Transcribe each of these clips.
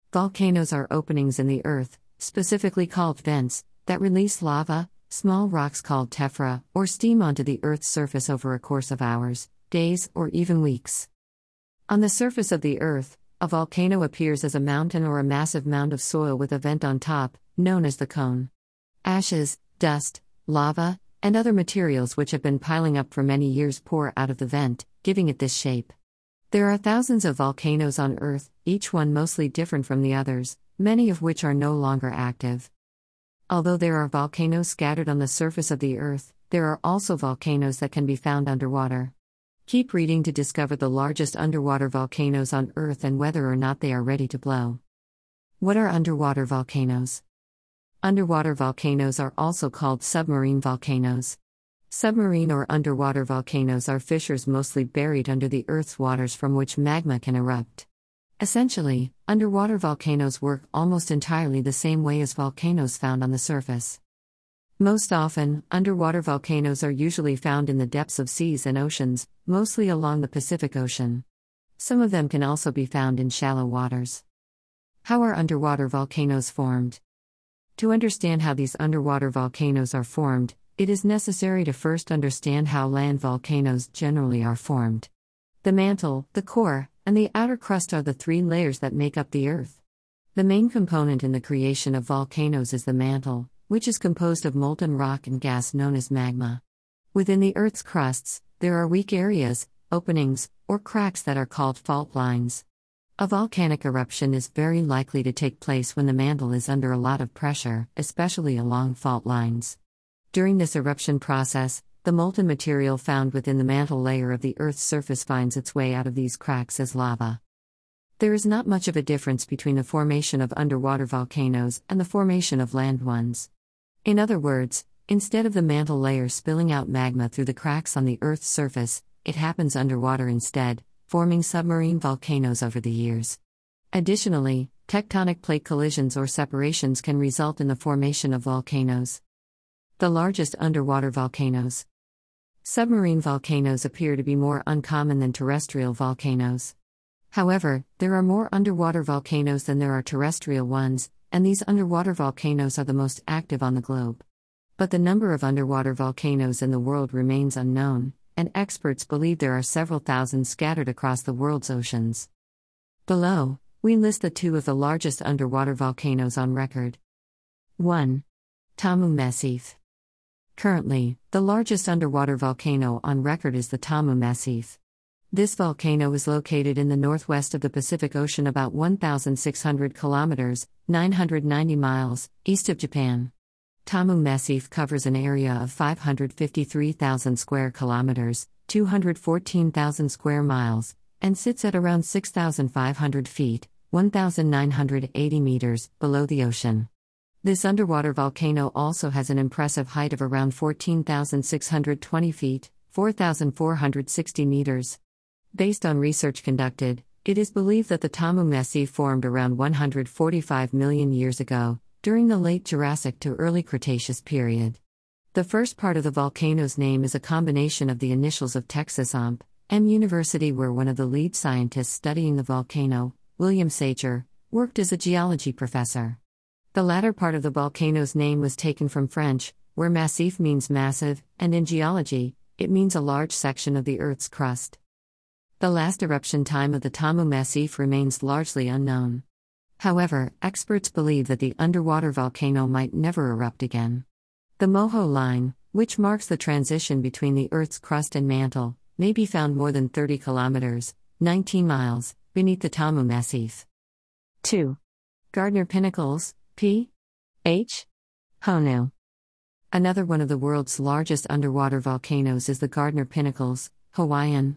Volcanoes are openings in the earth, specifically called vents, that release lava, small rocks called tephra, or steam onto the Earth's surface over a course of hours, days, or even weeks. On the surface of the Earth, a volcano appears as a mountain or a massive mound of soil with a vent on top, known as the cone. Ashes, dust, lava, and other materials which have been piling up for many years pour out of the vent, giving it this shape. There are thousands of volcanoes on Earth, each one mostly different from the others, many of which are no longer active. Although there are volcanoes scattered on the surface of the Earth, there are also volcanoes that can be found underwater. Keep reading to discover the largest underwater volcanoes on Earth and whether or not they are ready to blow. What are underwater volcanoes? Underwater volcanoes are also called submarine volcanoes. Submarine or underwater volcanoes are fissures mostly buried under the Earth's waters from which magma can erupt. Essentially, underwater volcanoes work almost entirely the same way as volcanoes found on the surface. Most often, underwater volcanoes are usually found in the depths of seas and oceans, mostly along the Pacific Ocean. Some of them can also be found in shallow waters. How are underwater volcanoes formed? To understand how these underwater volcanoes are formed, it is necessary to first understand how land volcanoes generally are formed. The mantle, the core, and the outer crust are the three layers that make up the Earth. The main component in the creation of volcanoes is the mantle, which is composed of molten rock and gas known as magma. Within the Earth's crusts, there are weak areas, openings, or cracks that are called fault lines. A volcanic eruption is very likely to take place when the mantle is under a lot of pressure, especially along fault lines. During this eruption process, the molten material found within the mantle layer of the Earth's surface finds its way out of these cracks as lava. There is not much of a difference between the formation of underwater volcanoes and the formation of land ones. In other words, instead of the mantle layer spilling out magma through the cracks on the Earth's surface, it happens underwater instead, forming submarine volcanoes over the years. Additionally, tectonic plate collisions or separations can result in the formation of volcanoes. The largest underwater volcanoes. Submarine volcanoes appear to be more uncommon than terrestrial volcanoes. However, there are more underwater volcanoes than there are terrestrial ones, and these underwater volcanoes are the most active on the globe. But the number of underwater volcanoes in the world remains unknown, and experts believe there are several thousand scattered across the world's oceans. Below, we list the two of the largest underwater volcanoes on record. 1. Tamu Massif. Currently, the largest underwater volcano on record is the Tamu Massif. This volcano is located in the northwest of the Pacific Ocean about 1,600 kilometers, 990 miles, east of Japan. Tamu Massif covers an area of 553,000 square kilometers, 214,000 square miles, and sits at around 6,500 feet, 1,980 meters, below the ocean. This underwater volcano also has an impressive height of around 14,620 feet, 4,460 meters. Based on research conducted, it is believed that the Tamu Massif formed around 145 million years ago, during the late Jurassic to early Cretaceous period. The first part of the volcano's name is a combination of the initials of Texas A&M University, where one of the lead scientists studying the volcano, William Sacher, worked as a geology professor. The latter part of the volcano's name was taken from French, where massif means massive, and in geology, it means a large section of the Earth's crust. The last eruption time of the Tamu Massif remains largely unknown. However, experts believe that the underwater volcano might never erupt again. The Moho Line, which marks the transition between the Earth's crust and mantle, may be found more than 30 kilometers, 19 miles, beneath the Tamu Massif. 2. Gardner Pinnacles, P.H. Hono. Another one of the world's largest underwater volcanoes is the Gardner Pinnacles, Hawaiian,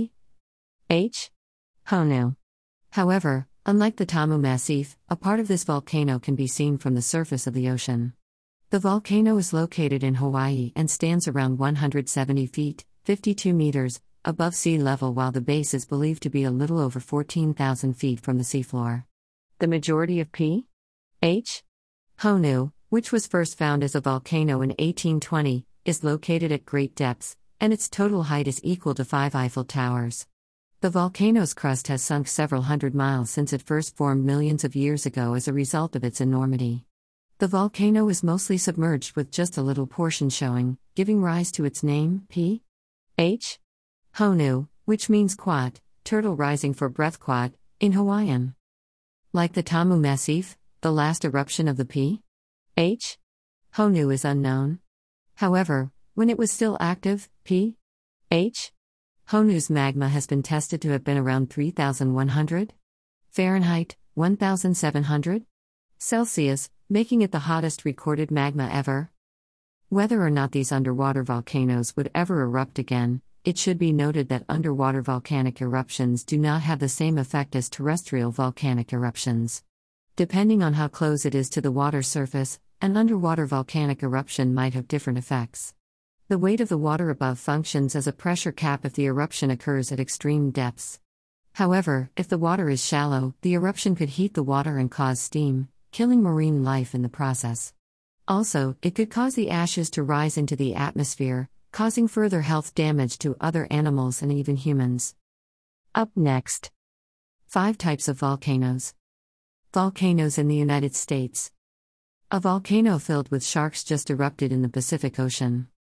P.H. Hono. However, unlike the Tamu Massif, a part of this volcano can be seen from the surface of the ocean. The volcano is located in Hawaii and stands around 170 feet, 52 meters, above sea level, while the base is believed to be a little over 14,000 feet from the seafloor. The majority of P.H. Hono, which was first found as a volcano in 1820, is located at great depths, and its total height is equal to 5 Eiffel Towers. The volcano's crust has sunk several hundred miles since it first formed millions of years ago as a result of its enormity. The volcano is mostly submerged with just a little portion showing, giving rise to its name, P.H. Honu, which means quat, turtle rising for breath quat, in Hawaiian. Like the Tamu Massif, the last eruption of the P.H. Honu is unknown. However, when it was still active, P.H. Honu's magma has been tested to have been around 3,100 Fahrenheit, 1,700 Celsius, making it the hottest recorded magma ever. Whether or not these underwater volcanoes would ever erupt again, it should be noted that underwater volcanic eruptions do not have the same effect as terrestrial volcanic eruptions. Depending on how close it is to the water surface, an underwater volcanic eruption might have different effects. The weight of the water above functions as a pressure cap if the eruption occurs at extreme depths. However, if the water is shallow, the eruption could heat the water and cause steam, killing marine life in the process. Also, it could cause the ashes to rise into the atmosphere, causing further health damage to other animals and even humans. Up next. 5 types of volcanoes. Volcanoes in the United States. A volcano filled with sharks just erupted in the Pacific Ocean.